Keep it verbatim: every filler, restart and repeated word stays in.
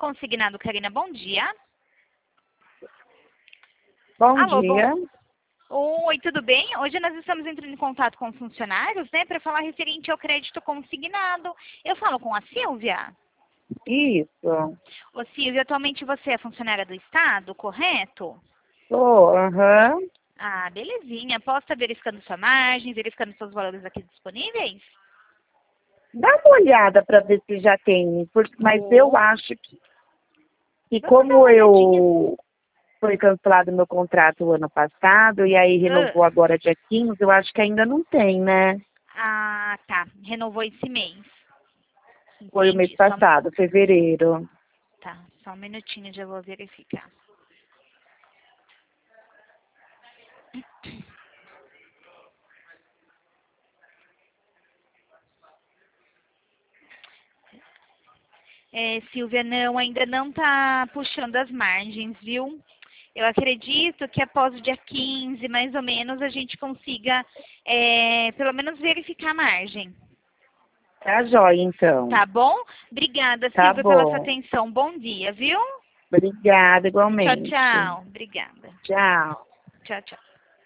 Consignado Carina, bom dia. Bom Alô, dia. Bom... Oi, tudo bem? Hoje nós estamos entrando em contato com funcionários, né, para falar referente ao crédito consignado. Eu falo com a Silvia. Isso. Ô, Silvia, atualmente você é funcionária do Estado, correto? Sou, aham. Ah, belezinha. Posso estar verificando sua margem, verificando seus valores aqui disponíveis? Dá uma olhada para ver se já tem, por- mas Oh, eu acho que, que vamos dar como uma olhadinha. eu foi cancelado meu contrato o ano passado e aí Ah, renovou agora dia quinze, eu acho que ainda não tem, né? ah, tá. Renovou esse mês. Foi o mês Entendi. Só... passado, fevereiro. Tá, só um minutinho, já vou verificar. É, Silvia, não, ainda não está puxando as margens, viu? Eu acredito que após o dia quinze, mais ou menos, a gente consiga, é, pelo menos, verificar a margem. Tá jóia, então. Tá bom? Obrigada, Tá Silvia, pela sua bom. atenção. Bom dia, viu? Obrigada, Tchau, igualmente. tchau. Obrigada. Tchau. Tchau, tchau.